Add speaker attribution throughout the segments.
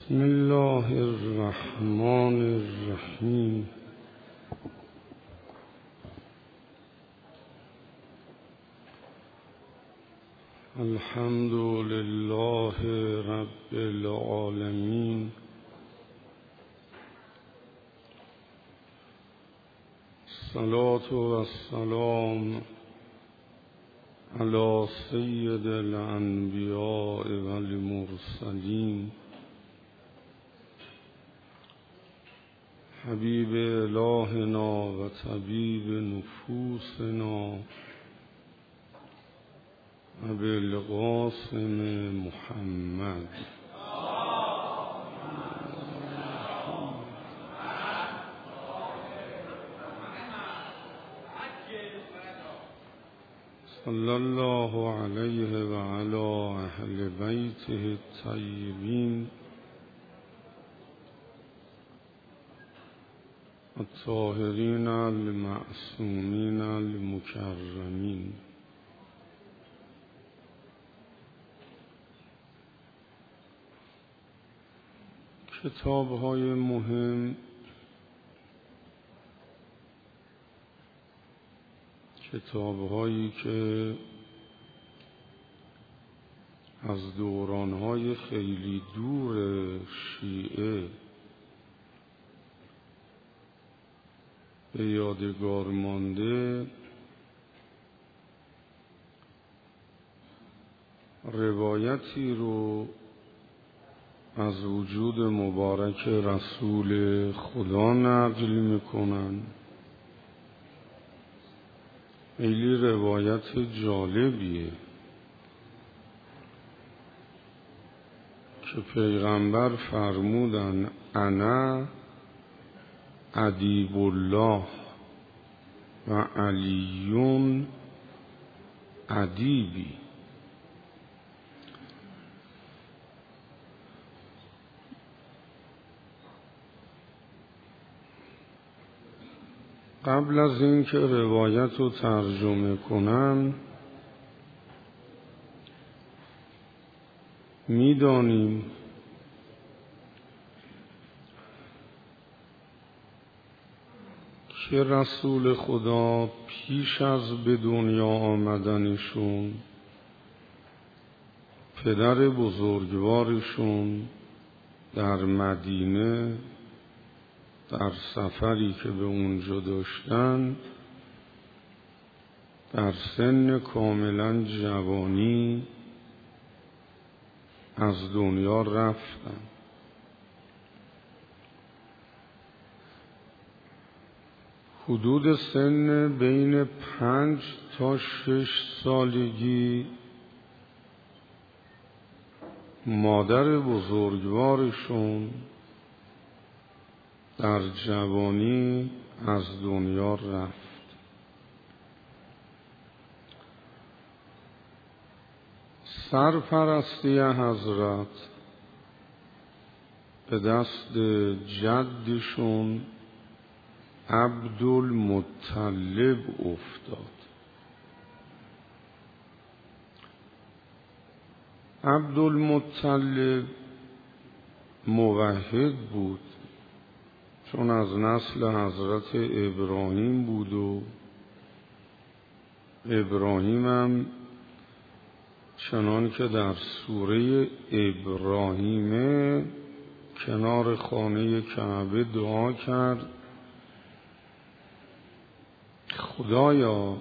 Speaker 1: بسم الله الرحمن الرحیم. الحمد لله رب العالمین. الصلاة والسلام علی سید الانبیاء والمرسلین حبیب الهنا و طبیب نفوسنا ابوالقاسم محمد صلی الله علیه و علی اهل بیته الطیبین الطاهرین المعصومین المکرمین. کتاب‌های مهم، کتاب‌هایی که از دوران‌های خیلی دور شیعه به یادگار مانده، روایتی رو از وجود مبارک رسول خدا نقل میکنن. خیلی روایت جالبیه که پیغمبر فرمودن انا ادیب الله و علیون ادیبی. قبل از اینکه روایت رو ترجمه کنم، میدانیم که رسول خدا پیش از به دنیا آمدنشون پدر بزرگوارشون در مدینه در سفری که به اونجا داشتن در سن کاملا جوانی از دنیا رفتن. حدود سن بین 5 تا 6 سالگی مادر بزرگوارشون در جوانی از دنیا رفت. سرپرستی حضرت به دست جدشون عبدالمطلب افتاد. عبدالمطلب موحد بود، چون از نسل حضرت ابراهیم بود و ابراهیم هم چنان که در سوره ابراهیم کنار خانه کعبه دعا کرد خدایا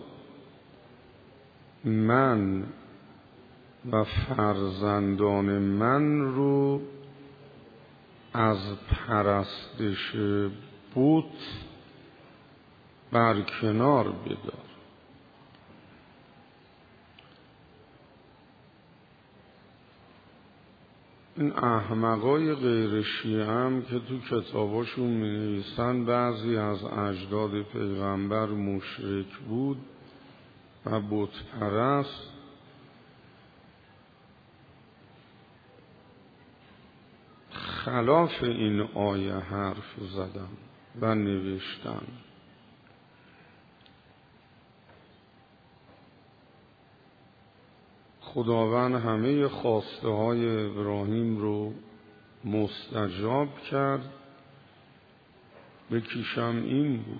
Speaker 1: من و فرزندان من رو از پرستش بت برکنار بدار. این احمقای غیر شیعه هم که تو کتاباشون می نویسن بعضی از اجداد پیغمبر مشرک بود و بت پرست، خلاف این آیه حرف زدن و نوشتن. خداوند همه خواسته های ابراهیم رو مستجاب کرد بکیشم این بود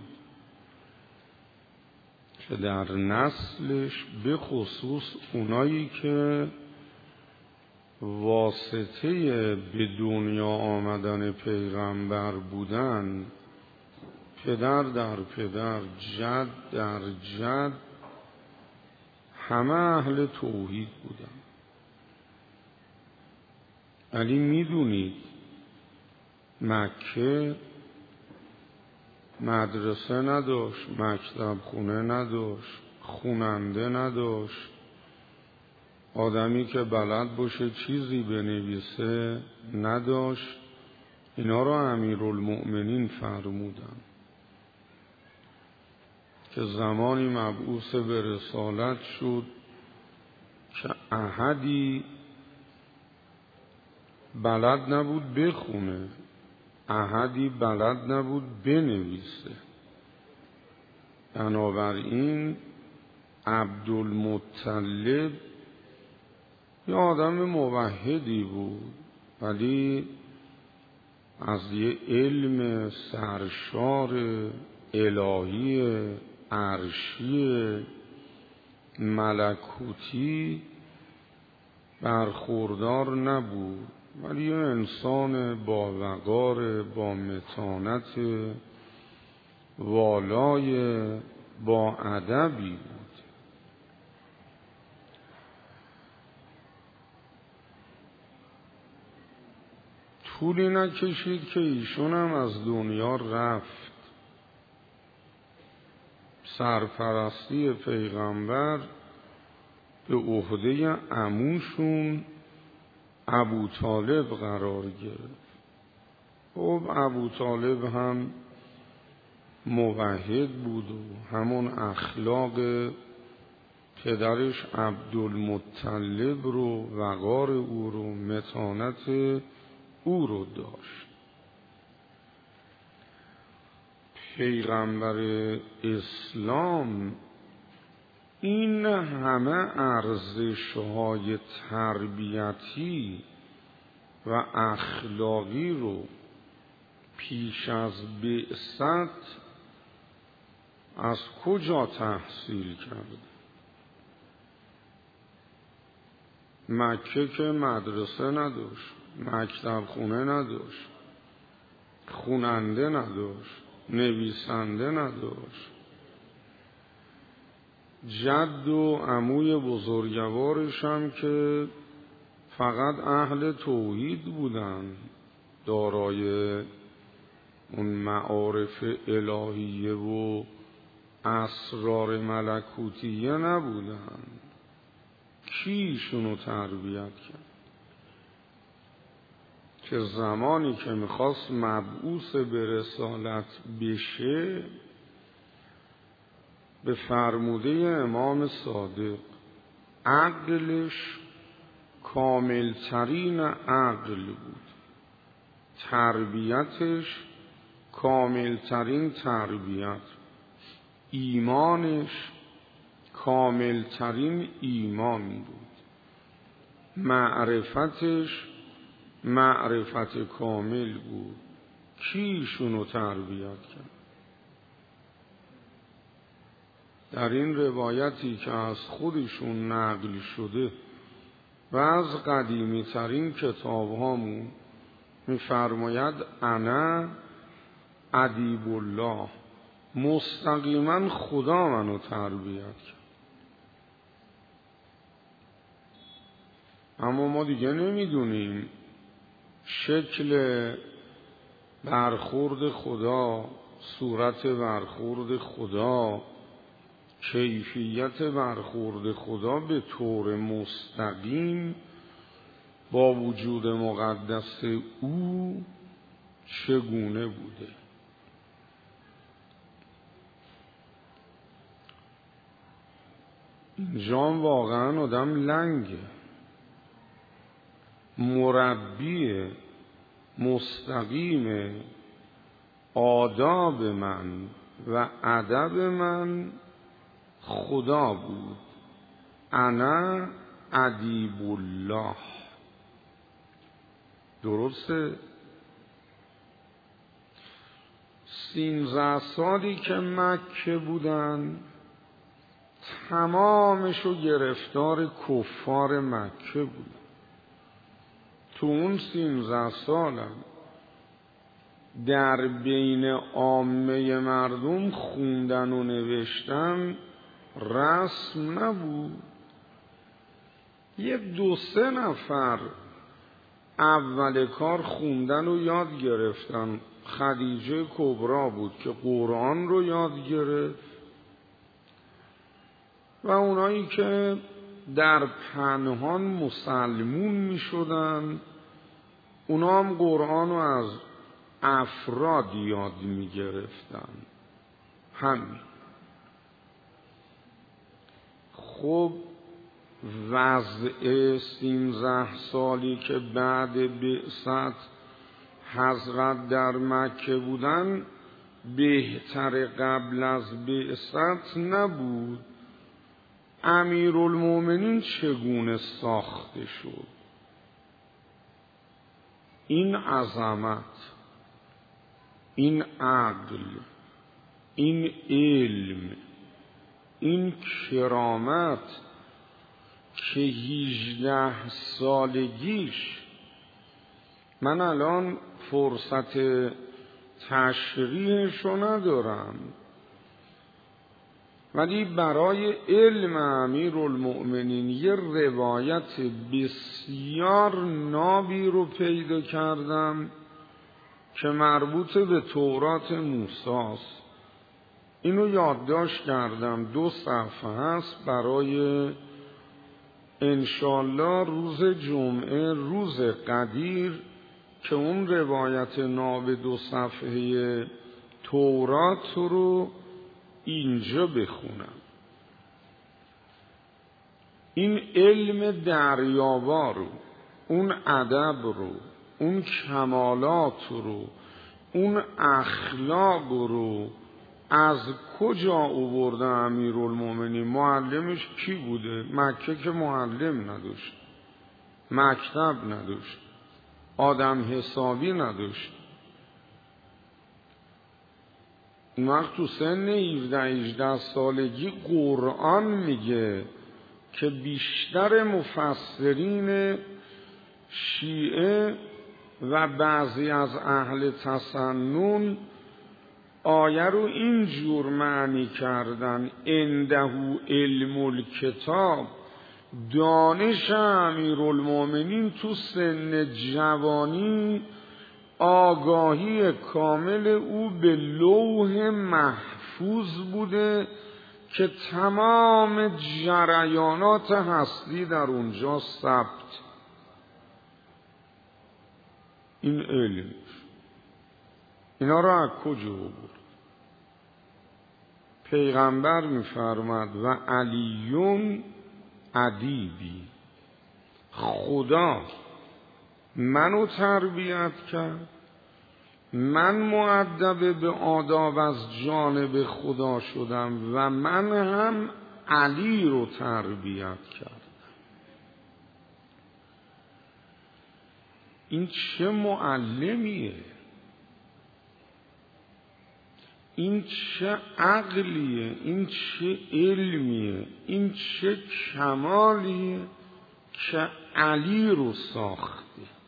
Speaker 1: که در نسلش به خصوص اونایی که واسطه به دنیا آمدن پیغمبر بودن، پدر در پدر، جد در جد، همه اهل توحید بودن. ولی میدونید مکه مدرسه نداشت، مکتب خونه نداشت، خوننده نداشت، آدمی که بلد باشه چیزی بنویسه نداشت. اینا رو امیرالمؤمنین فرمودن که زمانی مبعوث به رسالت شد که احدی بلد نبود بخونه، احدی بلد نبود بنویسه. بنابراین عبدالمطلب یه آدم موحدی بود، ولی از یه علم سرشار الهی عرشی ملکوتی برخوردار نبود، ولی یه انسان با وقار، با متانت والای، با ادبی بود. طولی نکشید که ایشون هم از دنیا رفت. سرپرستی پیغمبر به عهده عموشون ابوطالب قرار گرفت. خب ابوطالب هم موحد بود و همون اخلاق پدرش عبدالمطلب رو، وقار او رو، متانت او رو داشت. پیغمبر اسلام این همه ارزش‌های تربیتی و اخلاقی رو پیش از بعثت از کجا تحصیل کرد؟ مکه که مدرسه نداشت، مکتب خونه نداشت، خوننده نداشت، نویسنده نداشت. جد و عموی بزرگوارش هم که فقط اهل توحید بودن، دارای اون معارف الهیه و اسرار ملکوتیه نبودن. کی ایشونو تربیت کرد؟ که زمانی که میخواست مبعوث به رسالت بشه، به فرموده امام صادق عقلش کاملترین عقل بود، تربیتش کاملترین تربیت، ایمانش کاملترین ایمان بود، معرفتش معرفت کامل بود. کی ایشونو تربیت کرد؟ در این روایتی که از خودشون نقل شده و از قدیمی ترین کتاب هامون می‌فرماید انا ادیب الله، مستقیما خدا منو تربیت کرد. اما ما دیگه نمیدونیم شکل برخورد خدا، صورت برخورد خدا، کیفیت برخورد خدا به طور مستقیم با وجود مقدس او چگونه بوده. اینجا واقعا آدم لنگه. مربی مستقیم آداب من و ادب من خدا بود. انا ادیب الله. درسته 13 سالی که مکه بودن تمامشو گرفتار کفار مکه بودن. تو اون 13 سالم در بین عامه مردم خوندن و نوشتن رسم نبود. یه 2-3 نفر اول کار خوندن و یاد گرفتن. خدیجه کبرا بود که قرآن رو یاد گرفت و اونایی که در پنهان مسلمون می شدن اونا هم قرآن رو از افراد یاد می گرفتن. همین. خب وضع 13 سالی که بعد بعثت حضرت در مکه بودن بهتر قبل از بعثت نبود. امیرالمومنین چگونه ساخته شد؟ این عظمت، این عقل، این علم، این کرامت که 18 سالگیش، من الان فرصت تشریحشو ندارم، ولی برای علم امیرالمؤمنین یه روایت بسیار نابی رو پیدا کردم که مربوط به تورات موسی است. اینو یادداشت کردم، 2 صفحه هست برای انشالله روز جمعه، روز قدیر، که اون روایت ناب 2 صفحه تورات رو اینجا بخونم. این علم دریاوا رو، اون ادب رو، اون کمالات رو، اون اخلاق رو از کجا آورده امیرالمومنین؟ معلمش کی بوده؟ مکه که معلم نداشت، مکتب نداشت، آدم حسابی نداشت. اون وقت تو سن 17-18 سالگی قرآن میگه که بیشتر مفسرین شیعه و بعضی از اهل تسنن آیه رو این جور معنی کردن: عنده علم الکتاب. دانش امیرالمومنین تو سن جوانی آگاهی کامل او به لوح محفوظ بوده که تمام جریانات هستی در اونجا ثبت. این علم اینا را از کجا بود؟ پیغمبر می‌فرماد و علیون ادیبی، خدا منو تربیت کرد، من مؤدب به آداب از جانب خدا شدم و من هم علی رو تربیت کردم. این چه معلمیه؟ این چه عقلیه؟ این چه علمیه؟ این چه کمالیه که علی رو ساخته؟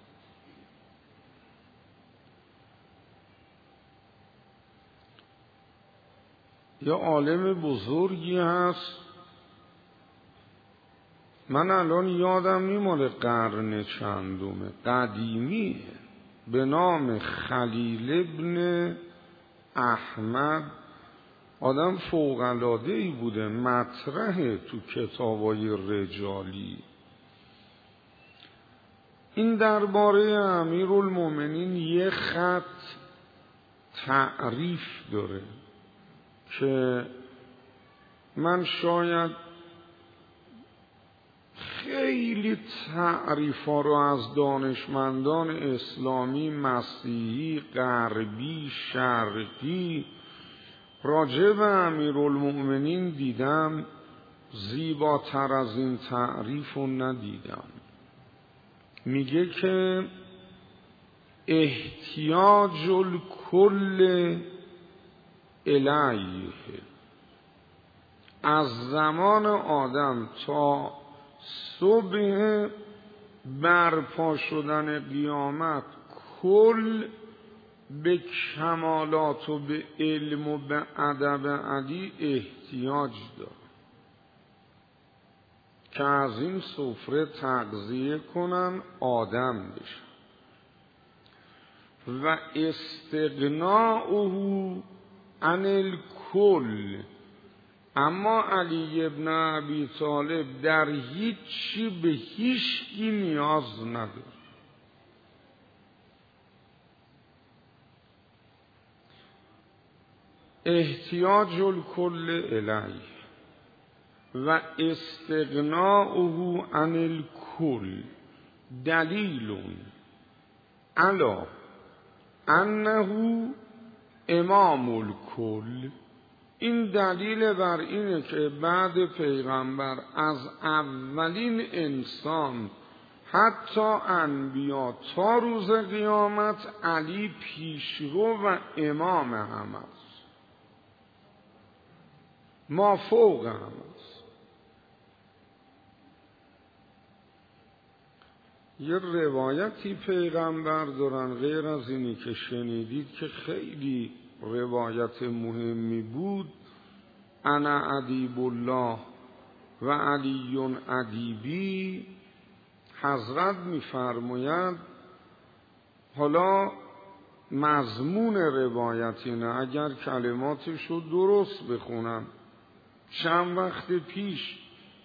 Speaker 1: یه عالم بزرگی هست، من الان یادم نیمال قرن چندمه، قدیمیه، به نام خلیل ابن احمد. آدم فوق‌العاده‌ای بوده، مطرحه تو کتابای رجالی. این درباره امیرالمومنین یه خط تعریف داره که من شاید خیلی تعریفا رو از دانشمندان اسلامی، مسیحی، غربی، شرقی راجع به امیرالمؤمنین دیدم، زیباتر از این تعریف رو ندیدم. میگه که احتیاج الکل الیه، از زمان آدم تا صبح برپا شدن قیامت کل به کمالات و به علم و به ادب علی احتیاج داره که از این سفره تغذیه کنن آدم بشن. و استغناؤه عن الکل، اما علی ابن ابی طالب در هیچی به هیچکی نیاز نداره. احتیاج الکل الیه و استغناؤه عن الکل دلیل علی انه امام الکل. این دلیل بر اینه که بعد پیغمبر از اولین انسان حتی انبیا تا روز قیامت علی پیشرو و امام همه است، ما فوق همه است. یه روایتی پیغمبر دارن غیر از اینی که شنیدید که خیلی روایت مهمی بود، انا ادیب الله و علی ادیبی. حضرت می‌فرماید، حالا مضمون روایت اینه، اگر کلماتشو درست بخونم، چند وقت پیش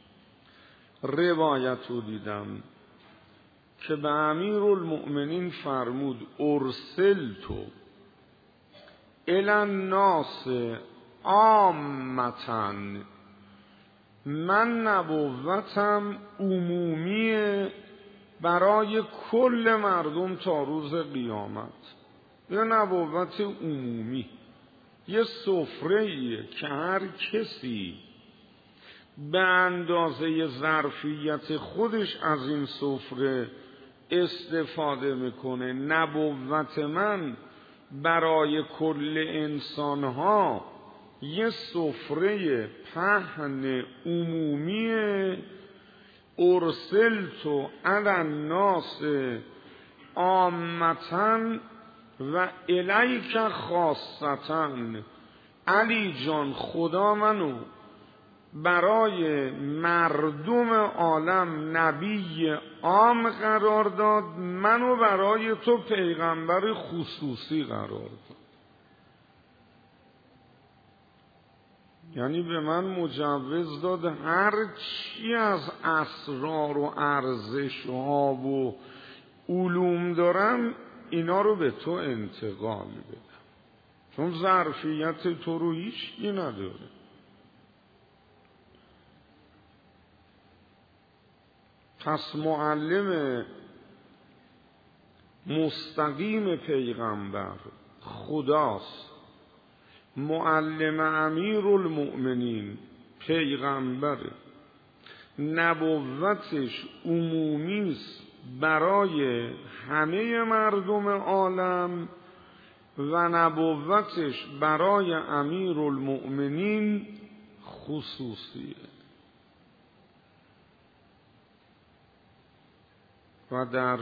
Speaker 1: روایت رو دیدم که به امیرالمؤمنین فرمود ارسلتو الی الناس عامةً، من نبوتم عمومی برای کل مردم تا روز قیامت. یه نبوت عمومی، یه سفره‌ایه که هر کسی به اندازه ظرفیت خودش از این سفره استفاده میکنه. نبوت من برای کل انسانها یه سفره پهن عمومی، ارسلتو علی الناس عامةً و الیک خاصةً. علی جان خدا منو برای مردم عالم نبی عام قرار داد، منو برای تو پیغمبر خصوصی قرار داد. یعنی به من مجوز داد هر چی از اسرار و ارزش ها و علوم دارم اینا رو به تو انتقال بدم، چون ظرفیت تو رو هیچی نداره. پس معلم مستقیم پیغمبر خداست، معلم امیرالمؤمنین پیغمبره، نبوتش عمومی است برای همه مردم عالم و نبوتش برای امیرالمؤمنین خصوصیه. و در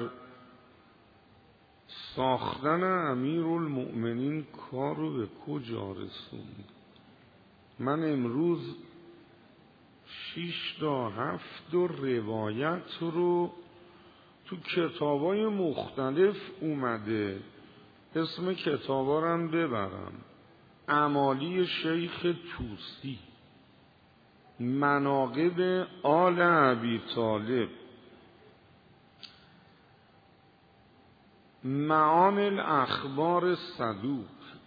Speaker 1: ساختن امیرالمؤمنین کار رو به کجا رسوند؟ من امروز 6 تا 7 روایت رو تو کتابای مختلف اومده، اسم کتابا رو هم ببرم: اعمالی شیخ طوسی، مناقب آل ابی طالب، معانی الاخبار صدوق،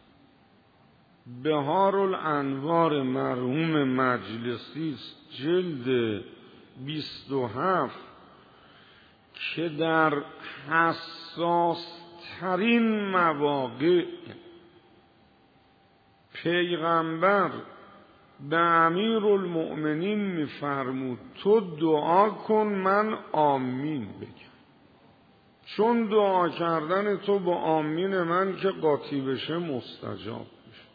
Speaker 1: بهار الانوار مرحوم مجلسی جلد 27 که در حساس ترین مواقع پیغمبر به امیرالمؤمنین میفرمود تو دعا کن من آمین بگم. چون دعا کردن تو با آمین من که قاطی بشه مستجاب بشه.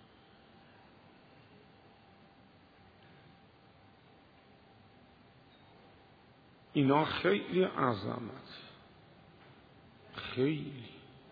Speaker 1: اینا خیلی عظمت، خیلی.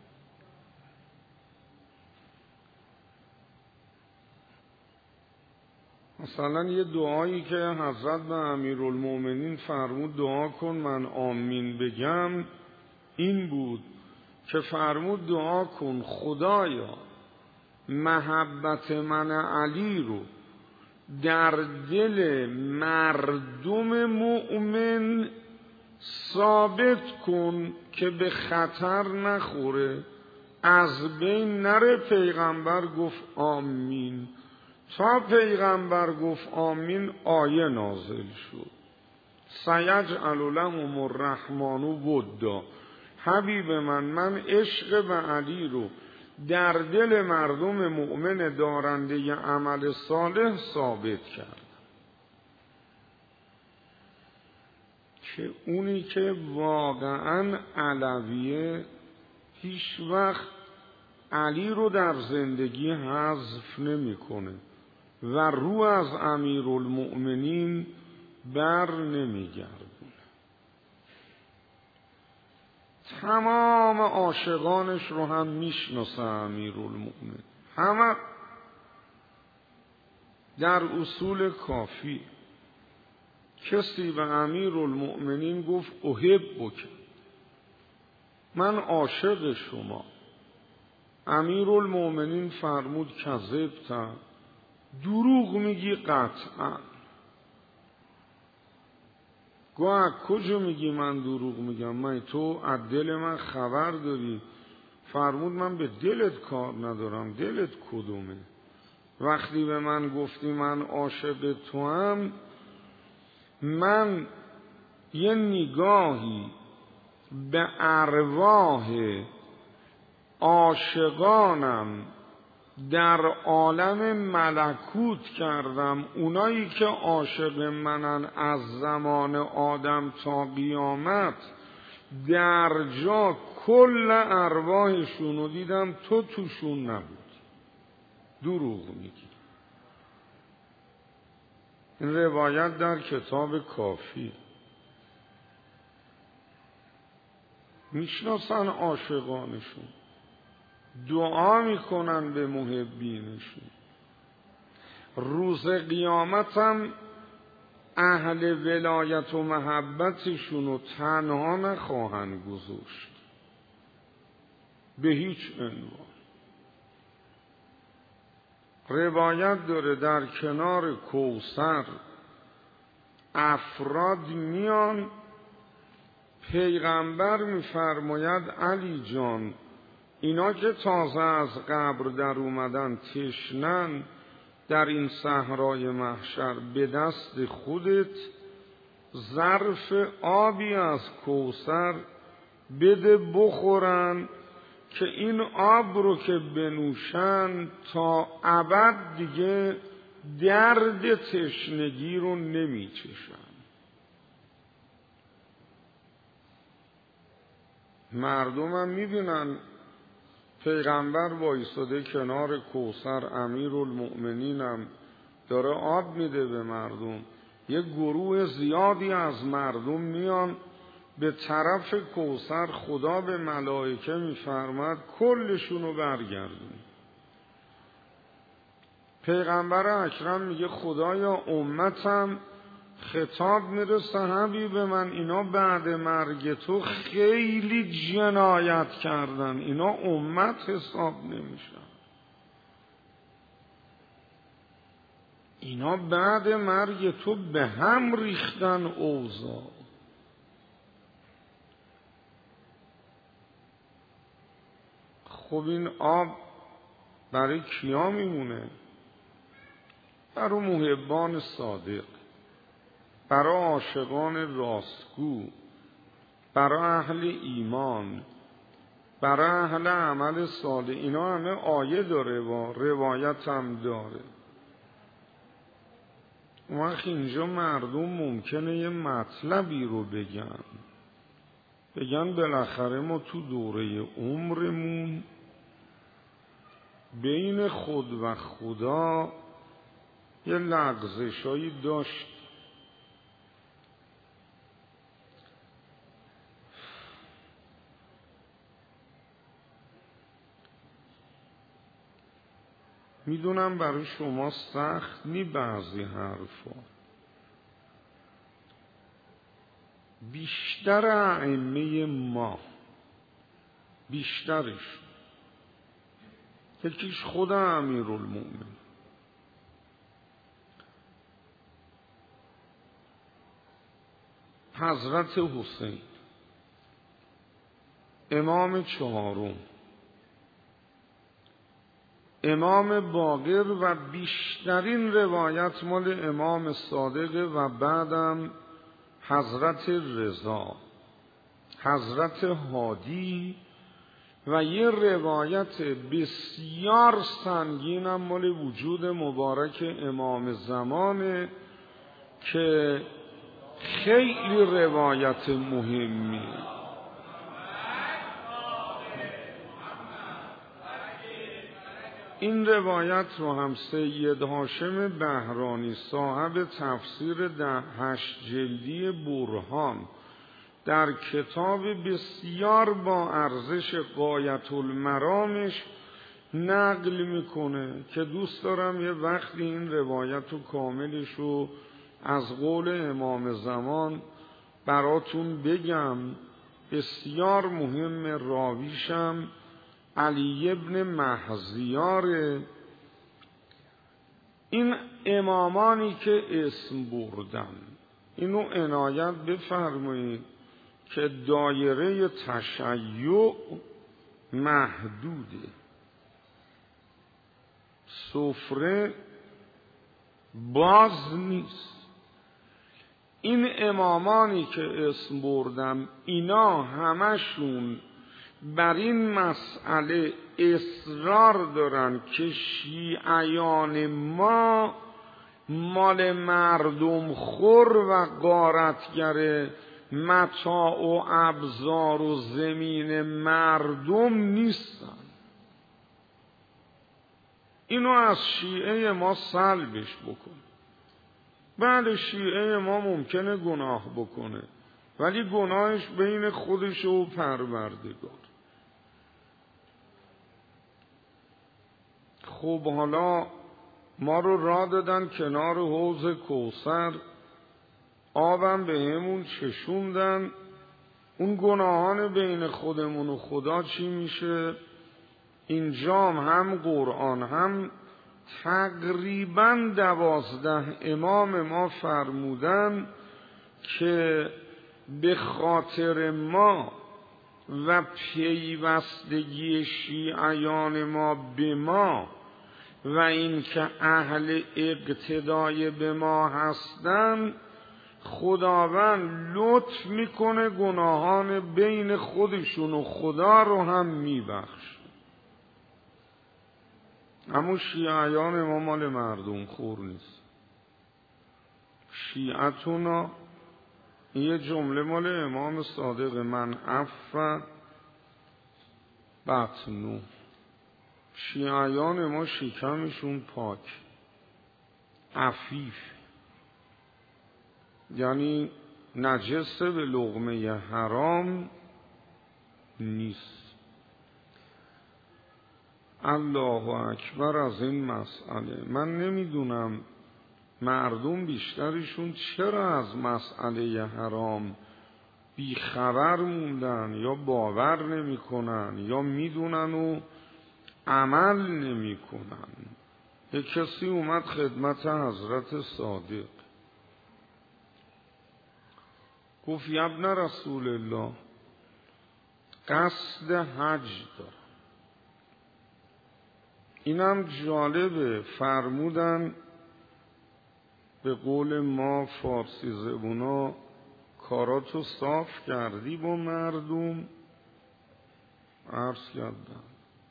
Speaker 1: مثلا یه دعایی که حضرت به امیرالمومنین فرمود دعا کن من آمین بگم، این بود که فرمود دعا کن خدایا محبت من علی رو در دل مردم مؤمن ثابت کن که به خطر نخوره، از بین نره. پیغمبر گفت آمین. تا پیغمبر گفت آمین آیه نازل شد سیجعل لهم الرحمن ودا. حبیب من عشق به علی رو در دل مردم مؤمن دارنده عمل صالح ثابت کرد که اونی که واقعا علویه هیچ وقت علی رو در زندگی حذف نمیکنه و رو از امیرالمؤمنین بر نمیگردونه. تمام عاشقانش رو هم میشناسه امیرالمؤمنین، همه در اصول کافی. کسی به امیرالمؤمنین گفت احبک، من عاشق شما. امیرالمؤمنین فرمود کذبت، دروغ میگی قطعا. گوه کجا میگی من دروغ میگم؟ من تو از دل من خبر داری؟ فرمود من به دلت کار ندارم، دلت کدومه؟ وقتی به من گفتی من عاشق تو هم، من یه نگاهی به ارواح عاشقانم در عالم ملکوت کردم. اونایی که عاشق منن از زمان آدم تا قیامت، در جا کل ارواحشون رو دیدم، تو توشون نبود. دروغ میگی. این روایت در کتاب کافی. میشناسن عاشقانشون، دعا میکنن به محبینشون. روز قیامت هم اهل ولایت و محبتشون رو تنها نخواهند گذاشت به هیچ عنوان. روایت داره در کنار کوثر افراد میان، پیغمبر میفرماید علی جان اینا که تازه از قبر در اومدن تشنن، در این صحرای محشر به دست خودت ظرف آبی از کوثر بده بخورن که این آب رو که بنوشن تا ابد دیگه درد تشنگی رو نمیچشن. مردم هم میبینن پیغمبر وایساده کنار کوثر، امیرالمؤمنین هم داره آب میده به مردم. یه گروه زیادی از مردم میان به طرف کوثر، خدا به ملائکه میفرماد کلشونو برگردون. پیغمبر اکرم میگه خدایا امتم، خطاب میرسه حبیب من اینا بعد مرگ تو خیلی جنایت کردن، اینا امت حساب نمیشن، اینا بعد مرگ تو به هم ریختن اوضاع. خب این آب برای کیا میمونه؟ برای محبان صادق، برای عاشقان راستگو، برای اهل ایمان، برای اهل عمل صالح. اینا همه آیه داره و روایت هم داره. وقت اینجا مردم ممکنه یه مطلبی رو بگن، بگن بالاخره ما تو دوره عمرمون بین خود و خدا یه لغزشایی داشت. میدونم برای شما سخت نی بعضی حرفا، بیشتر ائمه ما، بیشترش، یکیش خود امیرالمومنین حضرت حسین امام چهارم، امام باقر و بیشترین روایت مال امام صادق و بعدم حضرت رضا، حضرت هادی و یه روایت بسیار سنگینم مال وجود مبارک امام زمانه که خیلی روایت مهمی. این روایت رو هم سید هاشم بهرانی صاحب تفسیر 8 جلدی برهان در کتاب بسیار با ارزش غایت المرامش نقل میکنه که دوست دارم یه وقتی این روایت و کاملش رو از قول امام زمان براتون بگم. بسیار مهم، راویشم علی ابن مهزیار. این امامانی که اسم بردم اینو عنایت بفرمایید که دایره تشیع محدوده، سفره باز نیست. این امامانی که اسم بردم اینا همشون بر این مسئله اصرار دارن که شیعیان ما مال مردم خور و غارتگر متاع و ابزار و زمین مردم نیستن. اینو از شیعه ما سلبش بکن. بعد شیعه ما ممکنه گناه بکنه ولی گناهش بین خودش و پروردگار. خب حالا ما رو راه دادن کنار حوض کوثر، آبم به همون چشوندن، اون گناهان بین خودمون و خدا چی میشه؟ اینجام هم قرآن هم تقریباً 12 امام ما فرمودن که به خاطر ما و پیوستگی شیعیان ما به ما و این که اهل اقتدای به ما هستن، خداوند لطف میکنه گناهان بین خودشون و خدا رو هم میبخش. اما شیعیان ما مال مردم خور نیست. شیعتونا یه جمله مال امام صادق، من عفو بطنو. شیعیان ما شکمشون پاک، عفیف، یعنی نجس به لقمه حرام نیست. الله اکبر از این مسئله. من نمیدونم مردم بیشترشون چرا از مسئله حرام بیخبر موندن، یا باور نمی کنن یا میدونن و عمل نمی کنن. یک کسی اومد خدمت حضرت صادق گفت یا ابن رسول الله قصد حج دارم. اینم جالبه، فرمودن به قول ما فارسی زبونا کاراتو صاف کردی با مردم؟ عرض کردم.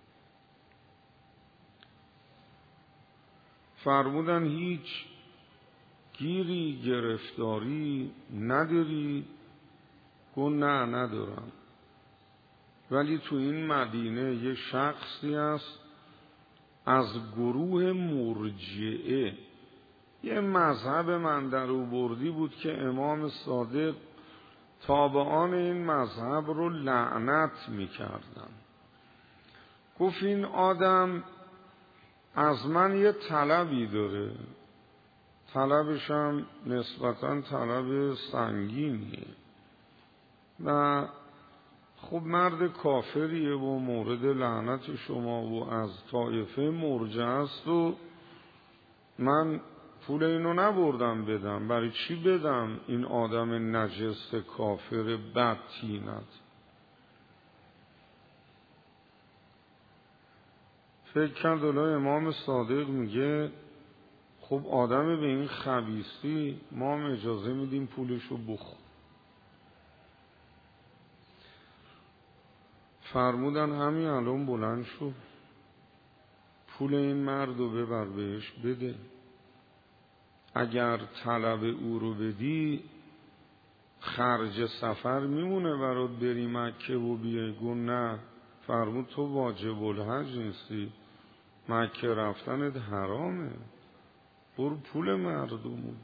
Speaker 1: فرمودن هیچ گیری گرفتاری نداری؟ گفت نه ندارم. ولی تو این مدینه یه شخصی است از گروه مرجئه، یه مذهب من در او بردی بود که امام صادق تابعان این مذهب رو لعنت میکردن. گفت این آدم از من یه طلبی داره، طلبش هم نسبتاً طلب سنگینیه و خب مرد کافریه و مورد لعنت شما و از طایفه مرجئه است و من پول اینو نبردم بدم، برای چی بدم این آدم نجس کافر بدتینت؟ فکر کرد امام صادق میگه خب آدم به این خبیثی ما هم اجازه میدیم پولشو بخور. فرمودن همین الان بلند شو پول این مرد رو ببر بهش بده، اگر طلب او رو بدی خرج سفر میمونه برات بری مکه و بیای. گفت نه. فرمود تو واجب الحج نیستی، مکه رفتنت حرامه، برو پول مردم بده.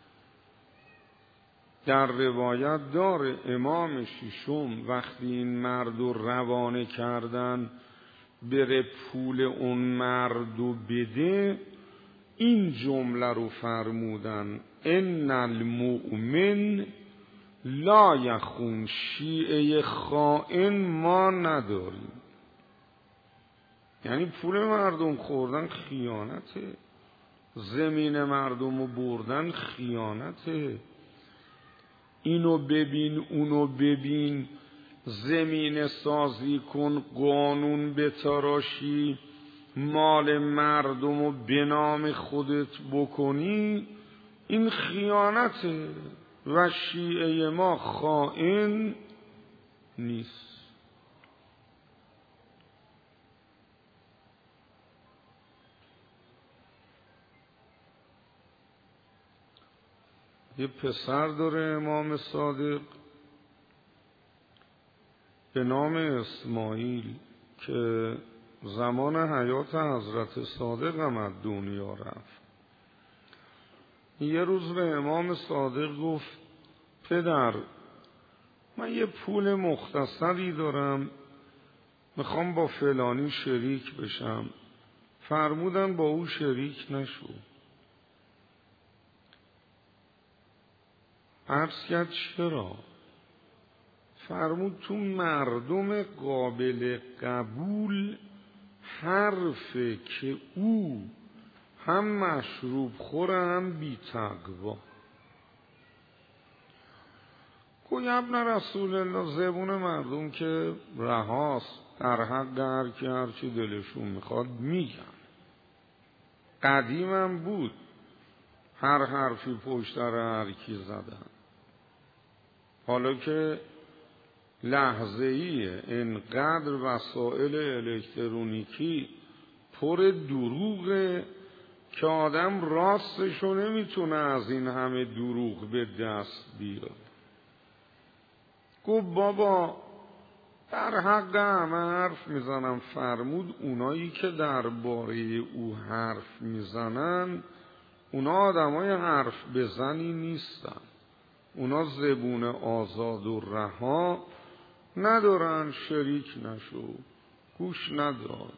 Speaker 1: در روایت داره امام ششم وقتی این مرد رو روانه کردن بره پول اون مرد رو بده، این جمله رو فرمودن ان المؤمن لا یخون، شیعه خائن ما نداریم. یعنی پول مردم خوردن خیانته، زمین مردم رو بردن خیانته، اینو ببین اونو ببین، زمین سازی کن، قانون بتراشی، مال مردم رو به نام خودت بکنی، این خیانته و شیعه ما خائن نیست. یه پسر داره امام صادق به نام اسماعیل که زمان حیات حضرت صادق هم از دنیا رفت. یه روز به امام صادق گفت پدر من یه پول مختصری دارم میخوام با فلانی شریک بشم. فرمودن با او شریک نشو. عرض کرد چرا؟ فرمود تو مردم قابل قبول حرفه که او هم مشروب خوره هم بی تقوا. گوی ابن رسول الله زبون مردم که رهاست، در حق هر کی هر چی دلشون میخواد میگن. قدیمم بود هر حرفی پشت سر هر کی زدن. حالا که لحظه‌ایه اینقدر وسایل الکترونیکی پر دروغه که آدم راستشو نمیتونه از این همه دروغ به دست بیاره. گفت بابا در حق همه حرف میزنم. فرمود اونایی که درباره او حرف میزنن اونا آدمای حرف بزنی نیستن، اونا زبون آزاد و رها ندارن. شریک نشو. گوش نداد،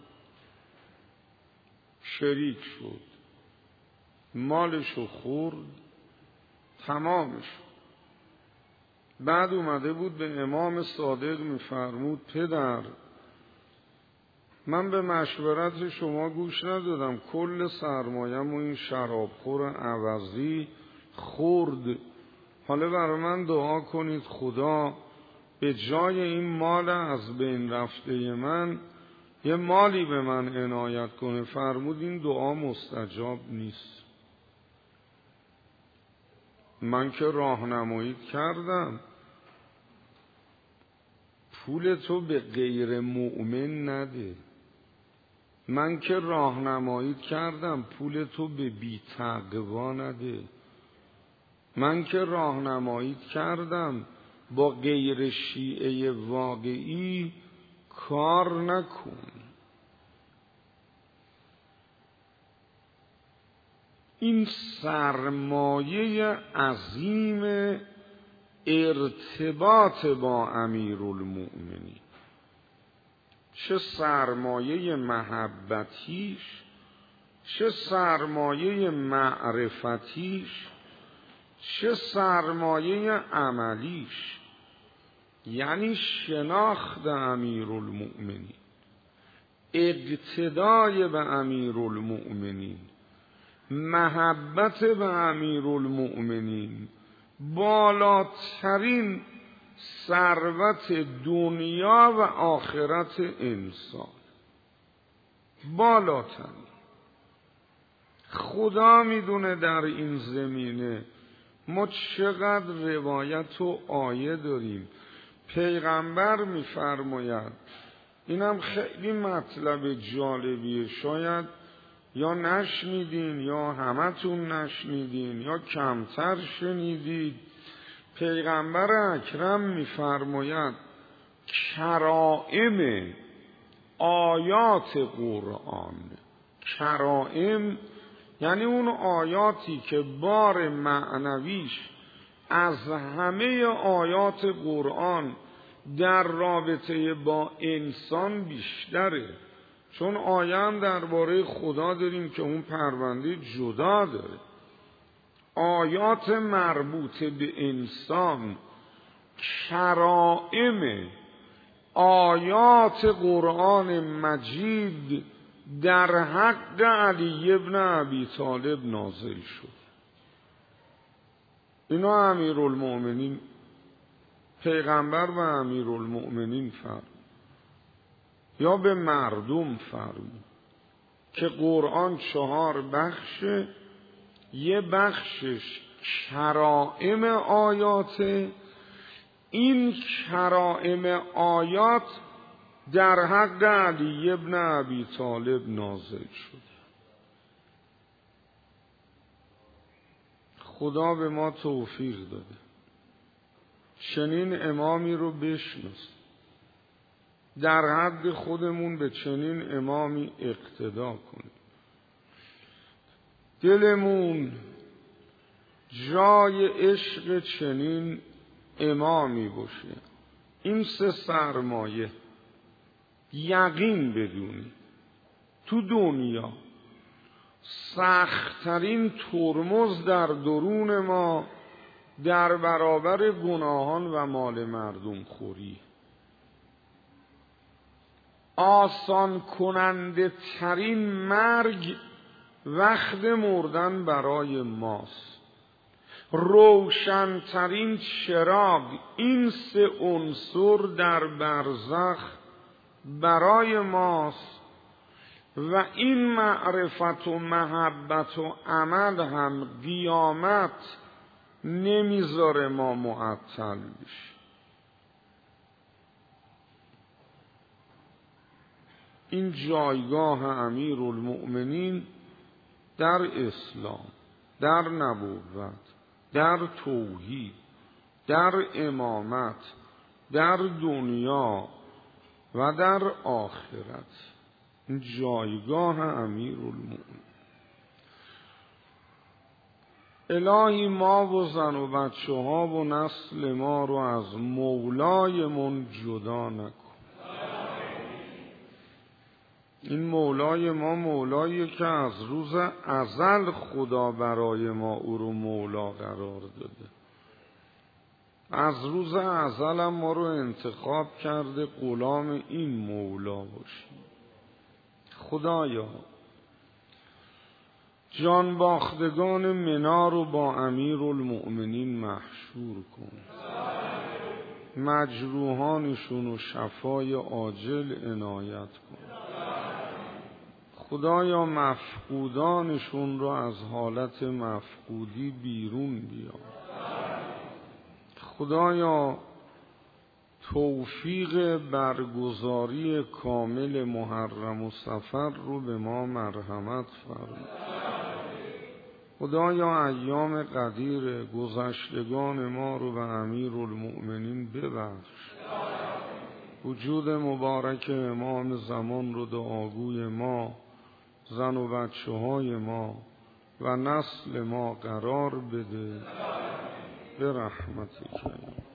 Speaker 1: شریک شد، مالشو خورد، تمامش. بعد اومده بود به امام صادق میفرمود پدر من به مشورت شما گوش ندادم، کل سرمایم و این شرابخور عوضی خورد. حالا برای من دعا کنید خدا به جای این مال از بین رفته من یه مالی به من عنایت کنه. فرمود این دعا مستجاب نیست. من که راهنمایی کردم پول تو به غیر مؤمن نده. من که راهنمایی کردم پول تو به بی تقوا نده. من که راهنمایی کردم با غیر شیعه واقعی کار نکن. این سرمایه عظیم ارتباط با امیرالمؤمنین، چه سرمایه محبتیش، چه سرمایه معرفتیش، چه سرمایه عملیش، یعنی شناخت امیرالمؤمنین، اقتدای به امیرالمؤمنین، محبت به امیرالمؤمنین، بالاترین ثروت دنیا و آخرت انسان، بالاترین. خدا میدونه در این زمینه ما چقدر روایت و آیه داریم. پیغمبر میفرماید، اینم خیلی مطلب جالبیه، شاید یا نشنیدین یا همتون نشنیدین یا کمتر شنیدید. پیغمبر اکرم میفرماید کرائم آیات قرآن، کرائم یعنی اون آیاتی که بار معنویش از همه آیات قرآن در رابطه با انسان بیشتره، چون آیه هم درباره خدا داریم که اون پرونده جدا داره. آیات مربوط به انسان، کرائم آیات قرآن مجید در حق علی ابن ابی طالب نازل شد. اینا امیرالمؤمنین، پیغمبر و امیرالمؤمنین فرمود یا به مردم فرمود که قرآن 4 بخشه، یه بخشش کرائم آیاته. این کرائم آیات در حق علی ابن ابی طالب نازل شد. خدا به ما توفیق داده چنین امامی رو بشناس، در حد خودمون به چنین امامی اقتدا کنیم، دلمون جای عشق چنین امامی باشه. این 3 سرمایه یقین بدونی تو دنیا سخت‌ترین ترمز در درون ما در برابر گناهان و مال مردم خوری، آسان کننده ترین مرگ وقت مردن برای ماست، روشنترین چراغ این 3 عنصر در برزخ برای ماست و این معرفت و محبت و عمل هم قیامت نمیذاره ما معطل بشیم. این جایگاه امیرالمؤمنین در اسلام، در نبوت، در توحید، در امامت، در دنیا و در آخرت، این جایگاه امیرالمؤمنین. الهی ما و زن و بچه ها و نسل ما رو از مولایمون جدا نکن. این مولای ما مولایی که از روز ازل خدا برای ما او رو مولا قرار داده. از روز ازل هم ما رو انتخاب کرده غلام این مولا باشیم. خدایا جان باختگان منا رو با امیرالمؤمنین محشور کن، مجروحانشون و شفای عاجل عنایت کن. خدایا مفقودانشون رو از حالت مفقودی بیرون بیار. خدایا توفیق برگزاری کامل محرم و صفر رو به ما مرحمت فرما. خدایا ایام قدیر گذشتگان ما رو به امیرالمؤمنین ببخش. وجود مبارک امام زمان رو دعاگوی ما، زن و بچه های ما و نسل ما قرار بده به رحمتک.